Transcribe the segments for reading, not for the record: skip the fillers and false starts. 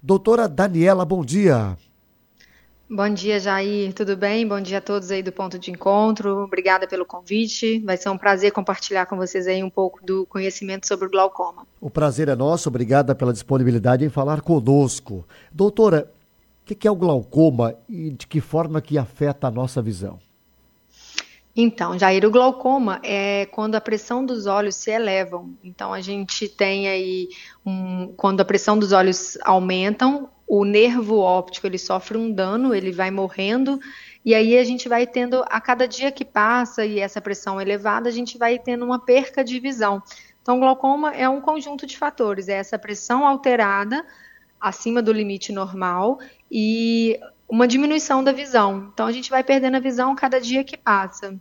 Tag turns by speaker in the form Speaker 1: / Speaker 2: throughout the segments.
Speaker 1: Doutora Daniela, bom dia.
Speaker 2: Bom dia, Jair. Tudo bem? Bom dia a todos aí do Ponto de Encontro. Obrigada pelo convite. Vai ser um prazer compartilhar com vocês aí um pouco do conhecimento sobre o glaucoma.
Speaker 1: O prazer é nosso, obrigada pela disponibilidade em falar conosco. Doutora, o que é o glaucoma e de que forma que afeta a nossa visão?
Speaker 2: Então, Jair, o glaucoma é quando a pressão dos olhos se elevam. Então, a gente tem aí, quando a pressão dos olhos aumentam, o nervo óptico ele sofre um dano, ele vai morrendo, e aí a gente vai tendo, a cada dia que passa e essa pressão elevada, a gente vai tendo uma perca de visão. Então, o glaucoma é um conjunto de fatores, é essa pressão alterada acima do limite normal e uma diminuição da visão. Então, a gente vai perdendo a visão cada dia que passa.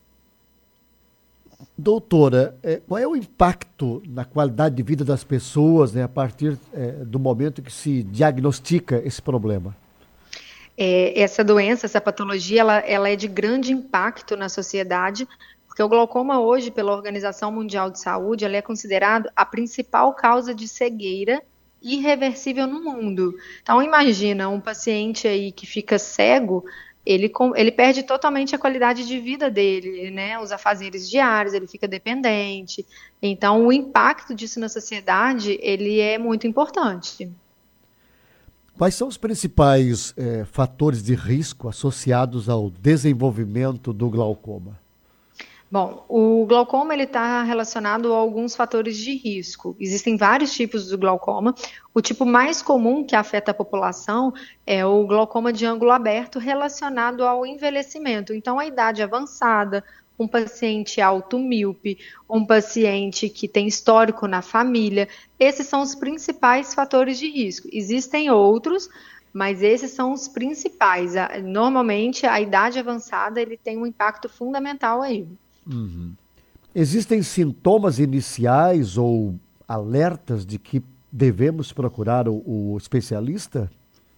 Speaker 1: Doutora, qual é o impacto na qualidade de vida das pessoas, né, a partir do momento que se diagnostica esse problema?
Speaker 2: Essa doença, essa patologia, ela é de grande impacto na sociedade, porque o glaucoma hoje, pela Organização Mundial de Saúde, ela é considerado a principal causa de cegueira irreversível no mundo. Então, imagina um paciente aí que fica cego, ele perde totalmente a qualidade de vida dele, né? Os afazeres diários, ele fica dependente. Então, o impacto disso na sociedade, ele é muito importante.
Speaker 1: Quais são os principais fatores de risco associados ao desenvolvimento do glaucoma?
Speaker 2: Bom, o glaucoma ele está relacionado a alguns fatores de risco. Existem vários tipos do glaucoma. O tipo mais comum que afeta a população é o glaucoma de ângulo aberto relacionado ao envelhecimento. Então, a idade avançada, um paciente alto míope, um paciente que tem histórico na família, esses são os principais fatores de risco. Existem outros, mas esses são os principais. Normalmente, a idade avançada ele tem um impacto fundamental aí.
Speaker 1: Uhum. Existem sintomas iniciais ou alertas de que devemos procurar o especialista?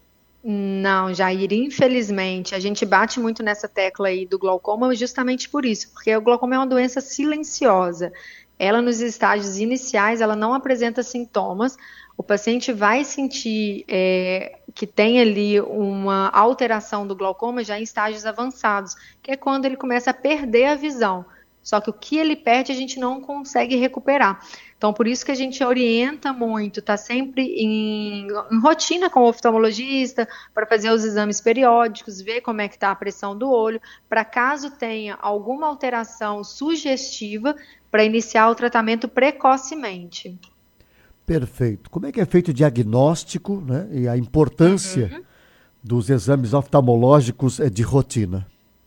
Speaker 2: Não, Jair, infelizmente, a gente bate muito nessa tecla aí do glaucoma justamente por isso, porque o glaucoma é uma doença silenciosa. Ela, nos estágios iniciais, ela não apresenta sintomas. O paciente vai sentir que tem ali uma alteração do glaucoma já em estágios avançados, que é quando ele começa a perder a visão. Só que o que ele perde a gente não consegue recuperar. Então, por isso que a gente orienta muito, está sempre em rotina com o oftalmologista, para fazer os exames periódicos, ver como é que está a pressão do olho, para caso tenha alguma alteração sugestiva, para iniciar o tratamento precocemente.
Speaker 1: Perfeito. Como é que é feito o diagnóstico, né, e a importância
Speaker 2: Uhum.
Speaker 1: dos exames oftalmológicos de rotina?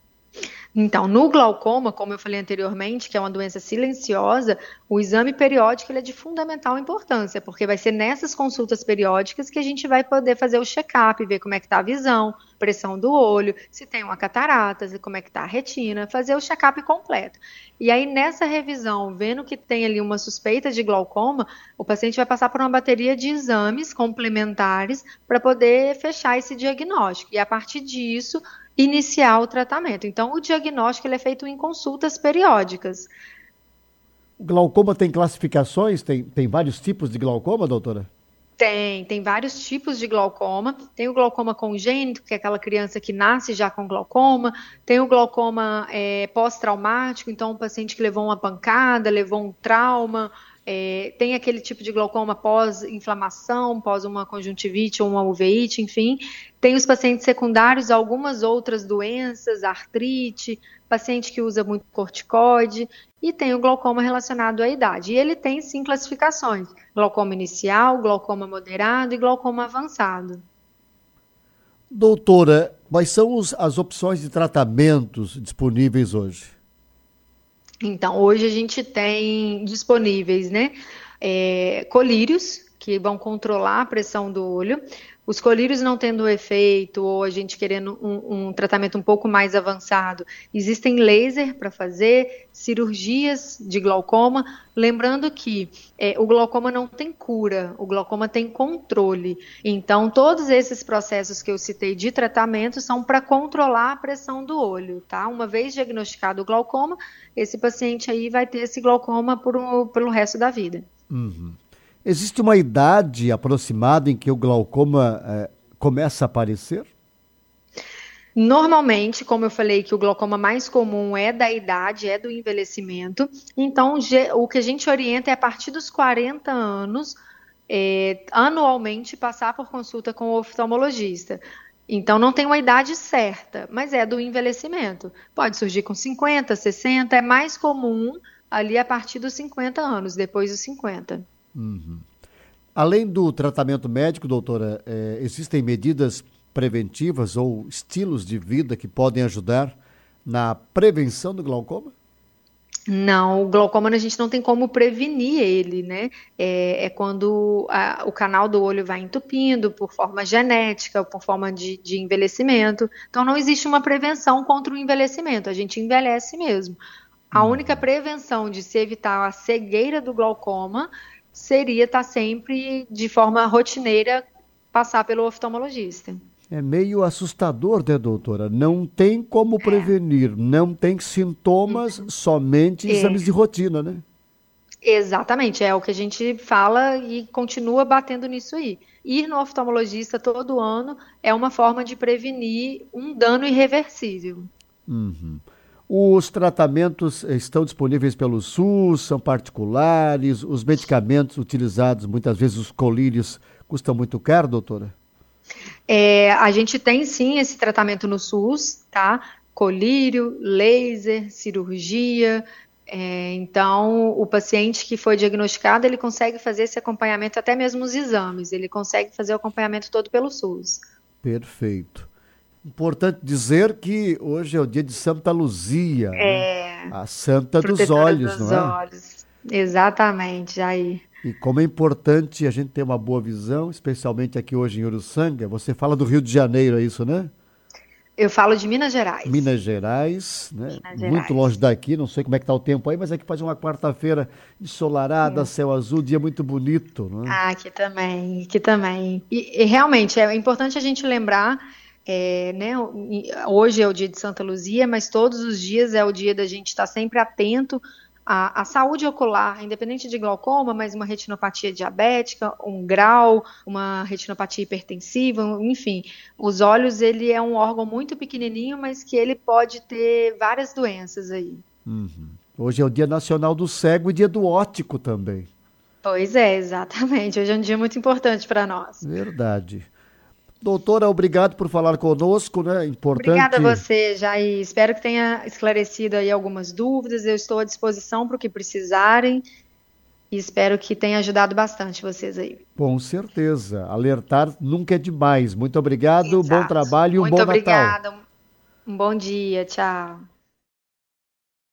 Speaker 2: Então, no glaucoma, como eu falei anteriormente, que é uma doença silenciosa, o exame periódico ele é de fundamental importância, porque vai ser nessas consultas periódicas que a gente vai poder fazer o check-up, ver como é que está a visão, pressão do olho, se tem uma catarata, como é que está a retina, fazer o check-up completo. E aí, nessa revisão, vendo que tem ali uma suspeita de glaucoma, o paciente vai passar por uma bateria de exames complementares para poder fechar esse diagnóstico. E a partir disso, iniciar o tratamento. Então, o diagnóstico ele é feito em consultas periódicas.
Speaker 1: O glaucoma tem classificações? Tem vários tipos de glaucoma, doutora?
Speaker 2: Tem vários tipos de glaucoma. Tem o glaucoma congênito, que é aquela criança que nasce já com glaucoma. Tem o glaucoma pós-traumático, então um paciente que levou uma pancada, levou um trauma. Tem aquele tipo de glaucoma pós-inflamação, pós uma conjuntivite ou uma uveíte, enfim. Tem os pacientes secundários, algumas outras doenças, artrite, paciente que usa muito corticoide, e tem o glaucoma relacionado à idade. E ele tem sim classificações: glaucoma inicial, glaucoma moderado e glaucoma avançado.
Speaker 1: Doutora, quais são as opções de tratamentos disponíveis hoje?
Speaker 2: Então, hoje a gente tem disponíveis, né, colírios, que vão controlar a pressão do olho. Os colírios não tendo efeito, ou a gente querendo um tratamento um pouco mais avançado, existem laser para fazer, cirurgias de glaucoma. Lembrando que o glaucoma não tem cura, o glaucoma tem controle. Então, todos esses processos que eu citei de tratamento são para controlar a pressão do olho, tá? Uma vez diagnosticado o glaucoma, esse paciente aí vai ter esse glaucoma pelo resto da vida.
Speaker 1: Uhum. Existe uma idade aproximada em que o glaucoma começa a aparecer?
Speaker 2: Normalmente, como eu falei, que o glaucoma mais comum é da idade, é do envelhecimento. Então, o que a gente orienta é a partir dos 40 anos, anualmente, passar por consulta com o oftalmologista. Então, não tem uma idade certa, mas é do envelhecimento. Pode surgir com 50, 60, é mais comum ali a partir dos 50 anos, depois dos 50.
Speaker 1: Além do tratamento médico, doutora, existem medidas preventivas ou estilos de vida que podem ajudar na prevenção do glaucoma?
Speaker 2: Não, o glaucoma a gente não tem como prevenir ele, né? É quando o canal do olho vai entupindo por forma genética, por forma de envelhecimento. Então não existe uma prevenção contra o envelhecimento, a gente envelhece mesmo. A única prevenção de se evitar a cegueira do glaucoma seria estar sempre de forma rotineira passar pelo oftalmologista.
Speaker 1: É meio assustador, né, doutora? Não tem como prevenir, não tem sintomas, somente exames de
Speaker 2: É,
Speaker 1: rotina, né?
Speaker 2: exatamente, é o que a gente fala e continua batendo nisso aí. Ir no oftalmologista todo ano é uma forma de prevenir um dano irreversível.
Speaker 1: Os tratamentos estão disponíveis pelo SUS, são particulares, os medicamentos utilizados, muitas vezes os colírios, custam muito caro, doutora?
Speaker 2: A gente tem sim esse tratamento no SUS, tá? Colírio, laser, cirurgia. Então, o paciente que foi diagnosticado, ele consegue fazer esse acompanhamento, até mesmo os exames, ele consegue fazer o acompanhamento todo pelo SUS.
Speaker 1: Perfeito. Importante dizer que hoje é o dia de Santa Luzia, né?
Speaker 2: É,
Speaker 1: A santa dos
Speaker 2: protetora
Speaker 1: olhos,
Speaker 2: dos
Speaker 1: não é?
Speaker 2: olhos. Exatamente, Jair.
Speaker 1: E como é importante a gente ter uma boa visão, especialmente aqui hoje em Uruçanga. Você fala do Rio de Janeiro, é isso, né?
Speaker 2: Eu falo de Minas Gerais.
Speaker 1: Minas Gerais, né?
Speaker 2: Minas
Speaker 1: Muito longe
Speaker 2: Gerais.
Speaker 1: daqui, não sei como é que tá o tempo aí, mas aqui faz uma quarta-feira ensolarada, céu azul, dia muito bonito, né?
Speaker 2: Ah, aqui também, aqui também. E realmente é importante a gente lembrar, né? Hoje é o dia de Santa Luzia, mas todos os dias é o dia da gente estar sempre atento à saúde ocular, independente de glaucoma, mas uma retinopatia diabética, um grau, uma retinopatia hipertensiva, enfim. Os olhos, ele é um órgão muito pequenininho, mas que ele pode ter várias doenças aí.
Speaker 1: Hoje é o Dia Nacional do Cego e Dia do Óptico também.
Speaker 2: Pois é, exatamente. Hoje é um dia muito importante para nós.
Speaker 1: Verdade. Doutora, obrigado por falar conosco, né?
Speaker 2: Obrigada a
Speaker 1: Importante.
Speaker 2: você, Jair. Espero que tenha esclarecido aí algumas dúvidas. Eu estou à disposição para o que precisarem e espero que tenha ajudado bastante vocês aí.
Speaker 1: Com certeza. Alertar nunca é demais. Muito obrigado, bom
Speaker 2: Exato.
Speaker 1: trabalho e um
Speaker 2: Muito
Speaker 1: bom Natal.
Speaker 2: obrigada. Um bom dia. Tchau.